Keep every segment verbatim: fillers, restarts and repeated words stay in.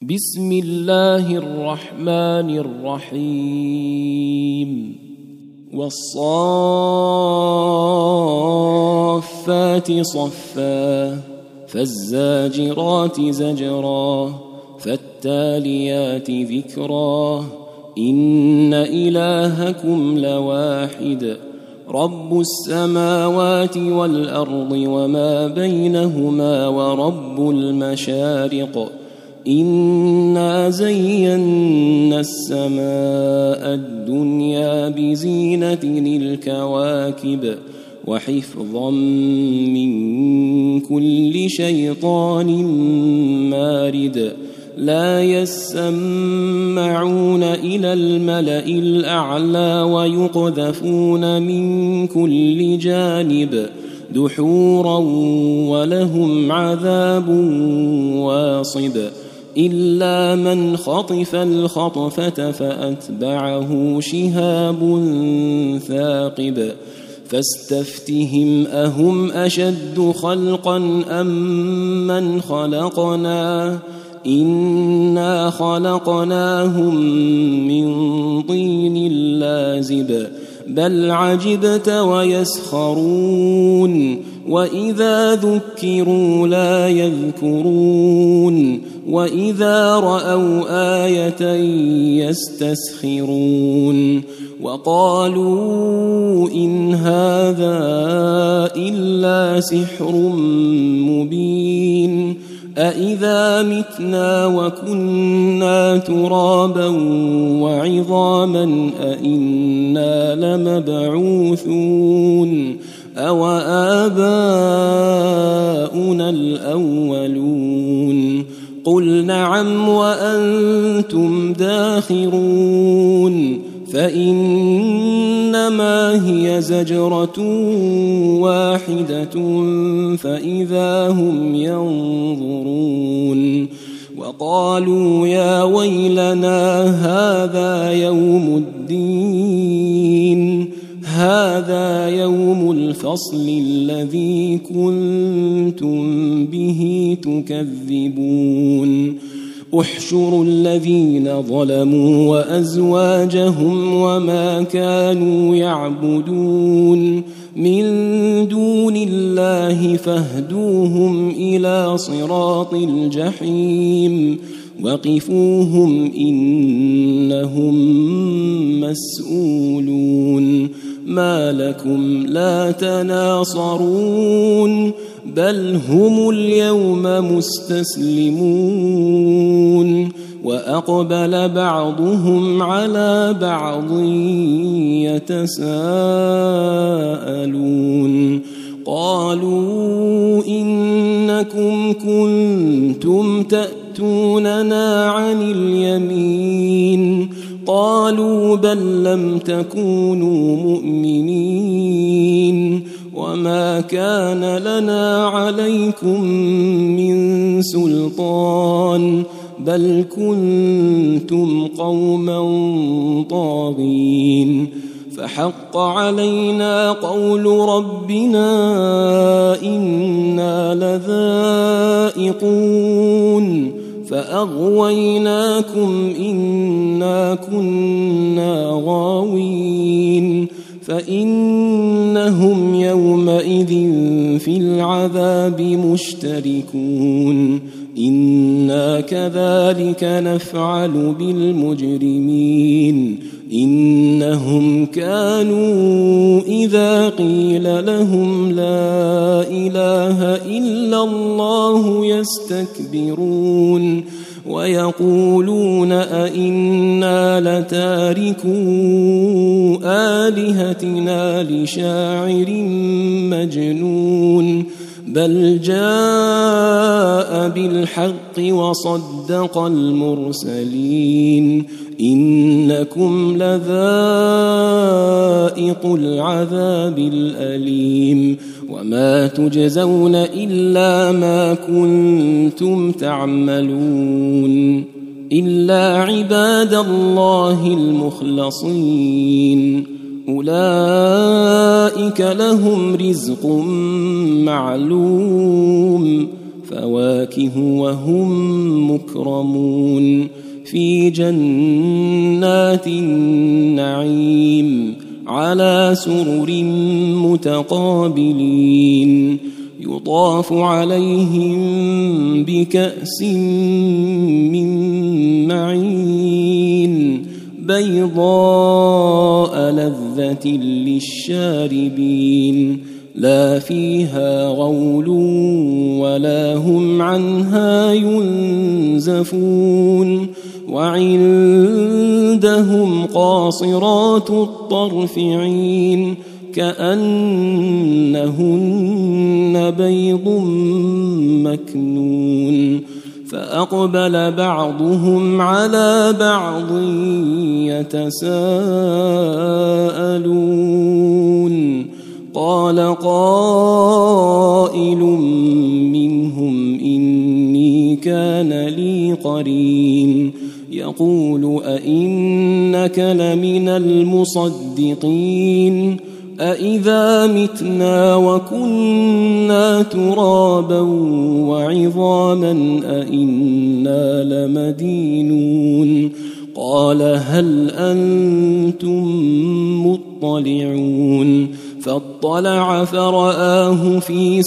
بسم الله الرحمن الرحيم والصافات صفا فالزاجرات زجرا فالتاليات ذكرا إن إلهكم لواحد رب السماوات والأرض وما بينهما ورب المشارق إنا زينا السماء الدنيا بزينة الكواكب وحفظا من كل شيطان مارد لا يسمعون إلى الملأ الأعلى ويقذفون من كل جانب دحورا ولهم عذاب واصب إلا من خطف الخطفة فأتبعه شهاب ثاقب فاستفتهم أهم أشد خلقا أم من خلقنا إنا خلقناهم من طين لازب بل عجبت ويسخرون وإذا ذكروا لا يذكرون وإذا رأوا آية يستسخرون وقالوا إن هذا إلا سحر مبين أإذا متنا وكنا ترابا وعظاما أإنا لمبعوثون أو آباؤنا الأولون قل نعم وأنتم داخرون فإنما هي زجرة واحدة فإذا هم ينظرون وقالوا يا ويلنا هذا يوم الدين هذا يوم الفصل الذي كنتم به تكذبون احشروا الذين ظلموا وأزواجهم وما كانوا يعبدون من دون الله فاهدوهم إلى صراط الجحيم وقفوهم إنهم مسؤولون ما لكم لا تناصرون بل هم اليوم مستسلمون وأقبل بعضهم على بعض يتساءلون قالوا إنكم كنتم تأتوننا عن اليمين قالوا بل لم تكونوا مؤمنين وما كان لنا عليكم من سلطان بل كنتم قوما طاغين فحق علينا قول ربنا إنا لذائقون فأغويناكم إنا كنا غاوين فإنهم يومئذ في العذاب مشتركون إنا كذلك نفعل بالمجرمين إنهم كانوا إذا قيل لهم لا إله إلا الله يستكبرون ويقولون أئنا لتاركو آلهتنا لشاعر مجنون بل جاء بالحق وصدق المرسلين إنكم لذائق العذاب الأليم وما تجزون إلا ما كنتم تعملون إلا عباد الله المخلصين أولئك لهم رزق معلوم فواكه وهم مكرمون في جنات النعيم على سرر متقابلين يطاف عليهم بكأس من معين بيضاء لذة للشاربين لا فيها غول ولا هم عنها ينزفون وعندهم قاصرات الطرف عين كأنهن بيض مكنون فأقبل بعضهم على بعض يتساءلون قال قائل منهم إني كان لي قرين يقول أئنك لمن المصدقين أإذا متنا وكنا ترابا وعظاما أئنا لمدينون قال هل أنتم مطلعون فاطلع فرآه في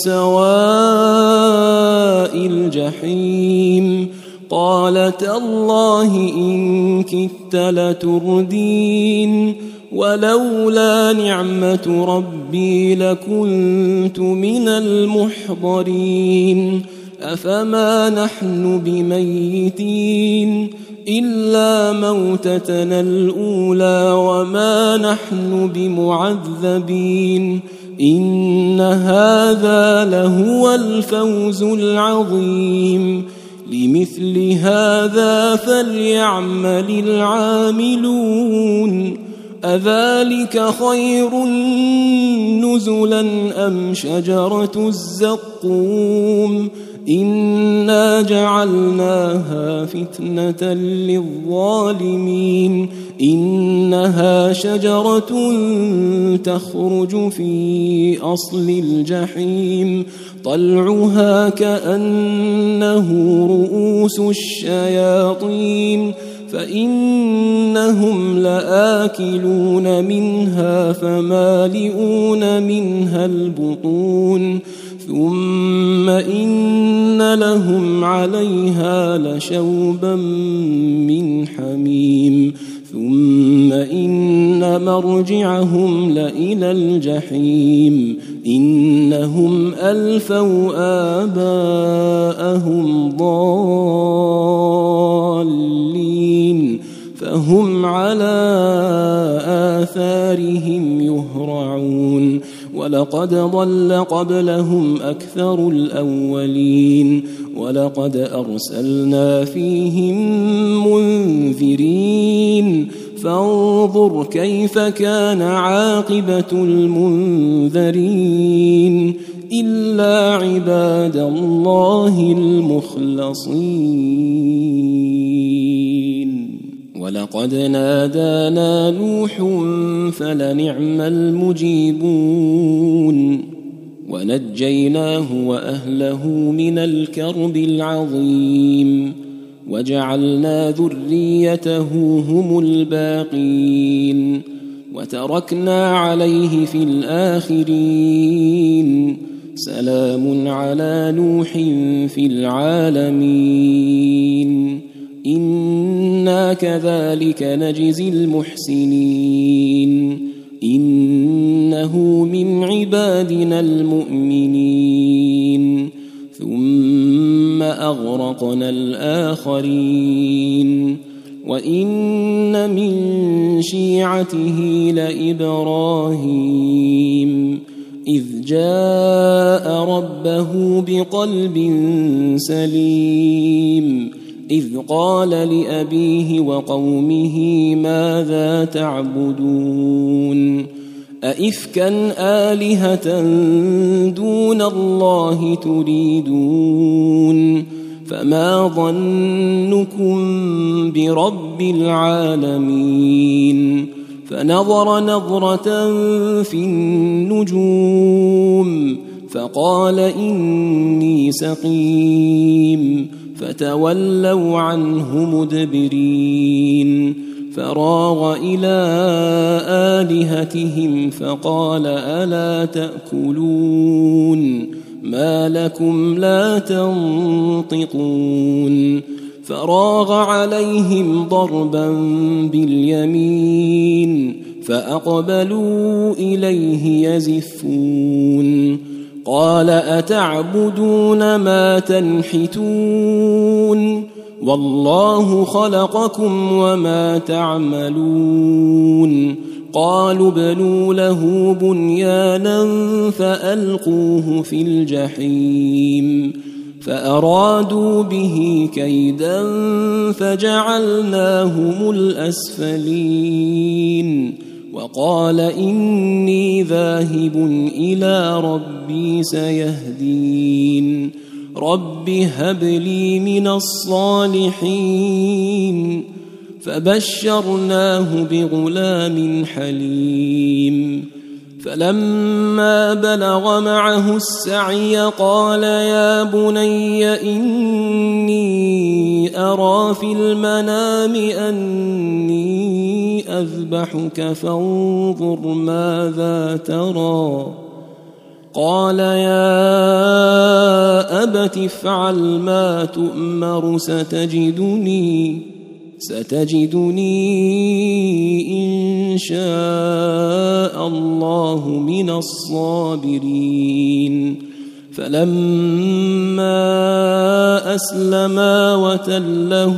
سواء الجحيم قال تالله إن كدت لتردين ولولا نعمة ربي لكنت من المحضرين أفما نحن بميتين إلا موتتنا الأولى وما نحن بمعذبين إن هذا لهو الفوز العظيم لمثل هذا فليعمل العاملون أذلك خير نزلا أم شجرة الزقوم إنا جعلناها فتنة للظالمين إنها شجرة تخرج في أصل الجحيم طلعها كأنه رؤوس الشياطين فإنهم لآكلون منها فمالئون منها البطون ثم إن لهم عليها لشوبا من حميم ثم إن مرجعهم لإلى الجحيم إنهم ألفوا آباءهم ضالين فهم على آثارهم يهرعون ولقد ضل قبلهم أكثر الأولين ولقد أرسلنا فيهم منذرين فانظر كيف كان عاقبة المنذرين إلا عباد الله المخلصين ولقد نادانا نوح فلنعم المجيبون ونجيناه وأهله من الكرب العظيم وجعلنا ذريته هم الباقين وتركنا عليه في الآخرين سلام على نوح في العالمين إنا كذلك نجزي المحسنين إنه من عبادنا المؤمنين ثم أغرقنا الآخرين وإن من شيعته لإبراهيم إذ جاء ربه بقلب سليم إذ قال لأبيه وقومه ماذا تعبدون أئفكا آلهة دون الله تريدون فما ظنكم برب العالمين فنظر نظرة في النجوم فقال إني سقيم فتولوا عنه مدبرين فراغ إلى آلهتهم فقال ألا تأكلون ما لكم لا تنطقون فراغ عليهم ضربا باليمين فأقبلوا إليه يزفون قال أتعبدون ما تنحتون والله خلقكم وما تعملون قالوا ابنوا له بنيانا فألقوه في الجحيم فأرادوا به كيدا فجعلناهم الأسفلين وقال إني ذاهب إلى ربي سيهدين رب هب لي من الصالحين فبشرناه بغلام حليم فلما بلغ معه السعي قال يا بني إني أرى في المنام أني أذبحك فانظر ماذا ترى قال يا أبت افعل ما تؤمر ستجدني ستجدني إن شاء الله من الصابرين فلما أسلما وتله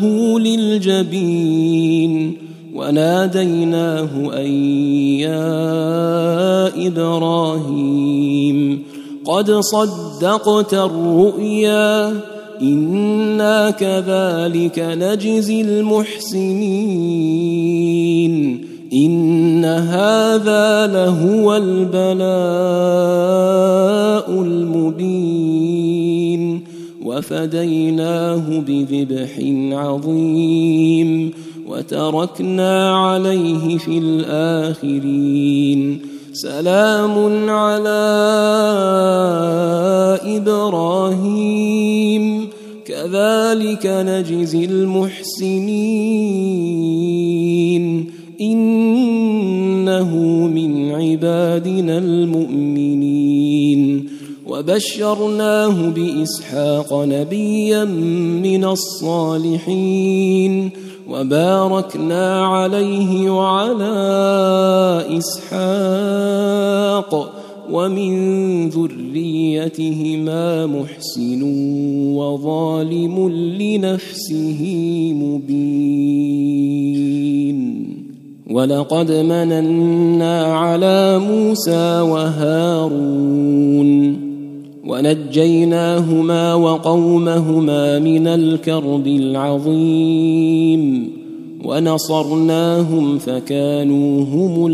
للجبين وناديناه أن يا إبراهيم قد صدقت الرؤيا إنا كذلك نجزي المحسنين إن هذا لهو البلاء المبين وفديناه بذبح عظيم وتركنا عليه في الآخرين سلام على إبراهيم كذلك نجزي المحسنين إنه من عبادنا المؤمنين وبشرناه بإسحاق نبيا من الصالحين وباركنا عليه وعلى إسحاق ومن ذريتهما محسن وظالم لنفسه مبين ولقد مننا على موسى وهارون ونجيناهما وقومهما من الكرب العظيم ونصرناهم فكانوا هم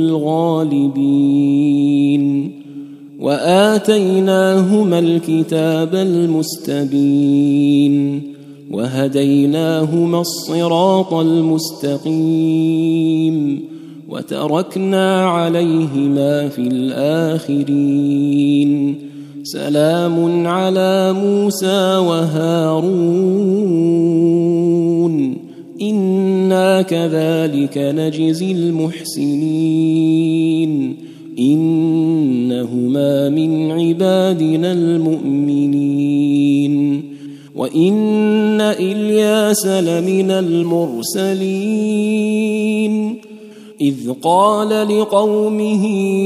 الغالبين وآتيناهما الكتاب المستبين وهديناهما الصراط المستقيم وتركنا عليهما في الآخرين سلام على موسى وهارون إنا كذلك نجزي المحسنين إنهما من عبادنا المؤمنين وإن إلياس لمن المرسلين إذ قال لقومه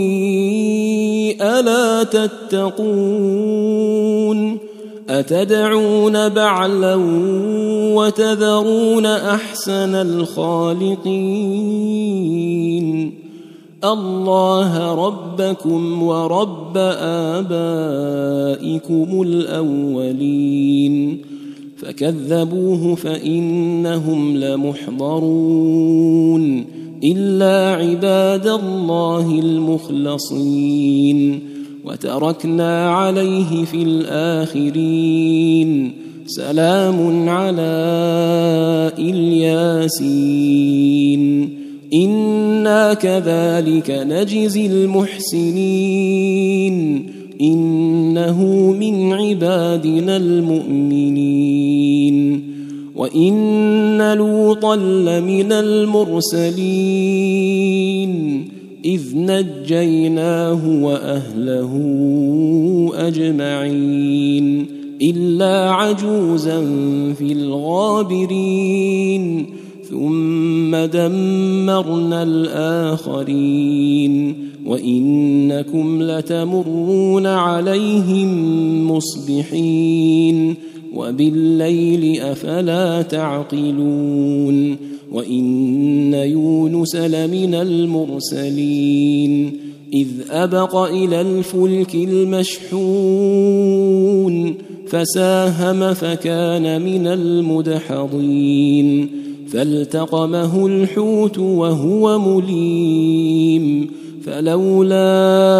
ألا تتقون أتدعون بعلا وتذرون أحسن الخالقين الله ربكم ورب آبائكم الأولين فكذبوه فإنهم لمحضرون إلا عباد الله المخلصين وتركنا عليه في الآخرين سلام على الياسين إنا كذلك نجزي المحسنين إنه من عبادنا المؤمنين وإن لوطا لمن المرسلين إذ نجيناه وأهله أجمعين إلا عجوزا في الغابرين ثم دمرنا الآخرين وإنكم لتمرون عليهم مصبحين وبالليل أفلا تعقلون وإن يونس لمن المرسلين إذ أبق إلى الفلك المشحون فساهم فكان من المدحضين فالتقمه الحوت وهو مليم فلولا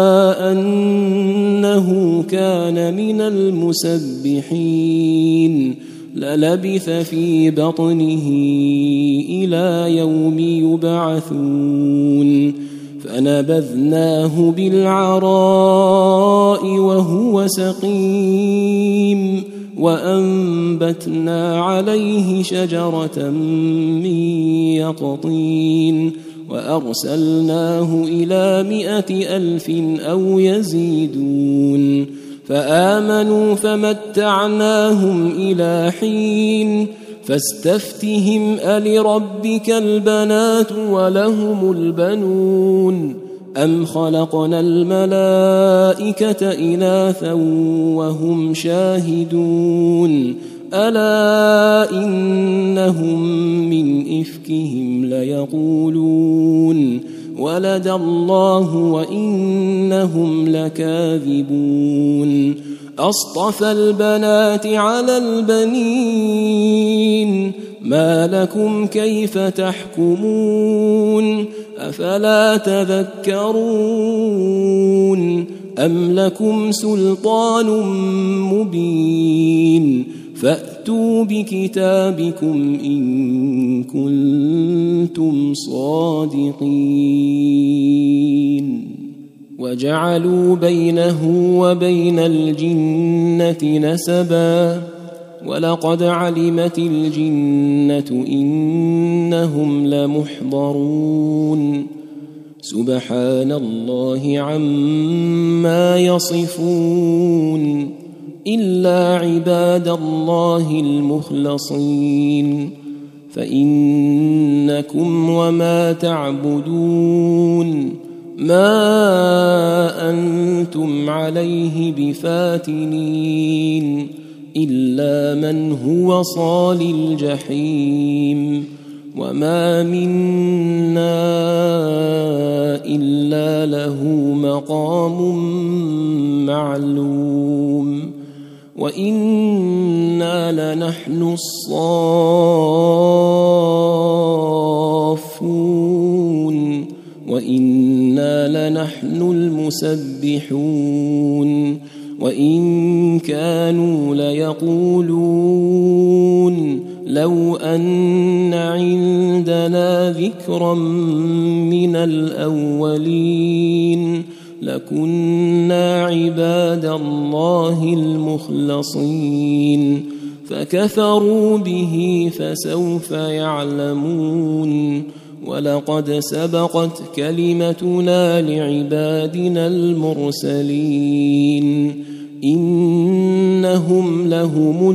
أنه كان من المسبحين للبث في بطنه إلى يوم يبعثون فنبذناه بالعراء وهو سقيم وأنبتنا عليه شجرة من يقطين وأرسلناه إلى مائة ألف أو يزيدون فآمنوا فمتعناهم إلى حين فاستفتهم ألربك البنات ولهم البنون أم خلقنا الملائكة إناثا وهم شاهدون ألا إنهم من إفكهم ليقولون ولد الله وإنهم لكاذبون أصطفى البنات على البنين ما لكم كيف تحكمون أفلا تذكرون أم لكم سلطان مبين فأتوا بكتابكم إن كنتم صادقين وجعلوا بينه وبين الجنة نسبا ولقد علمت الجنة إنهم لمحضرون سبحان الله عما يصفون إلا عباد الله المخلصين فإنكم وما تعبدون ما أنتم عليه بفاتنين إلا من هو صال الجحيم وما منا إلا له مقام معلوم وإنا لنحن الصافون وإنا لنحن المسبحون وإن كانوا ليقولون لو أن عندنا ذكرا من الأولين لكنا عباد الله المخلصين فكفروا به فسوف يعلمون ولقد سبقت كلمتنا لعبادنا المرسلين إنهم لهم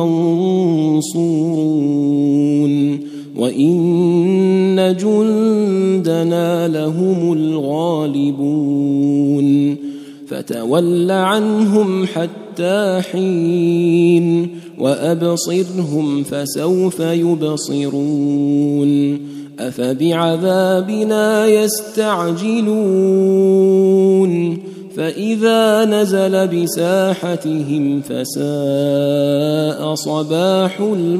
المنصورون وإن جندنا لهم الغالبون فتول عنهم حتى حين وأبصرهم فسوف يبصرون أفبعذابنا يستعجلون فإذا نزل بساحتهم فساء صباح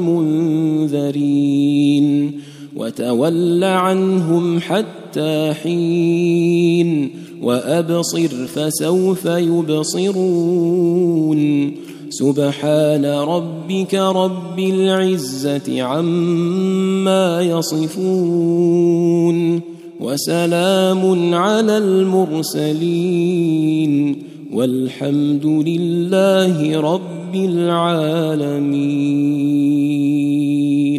المنذرين وتول عنهم حتى حين وأبصر فسوف يبصرون سبحان ربك رب العزة عما يصفون وسلام على المرسلين والحمد لله رب العالمين.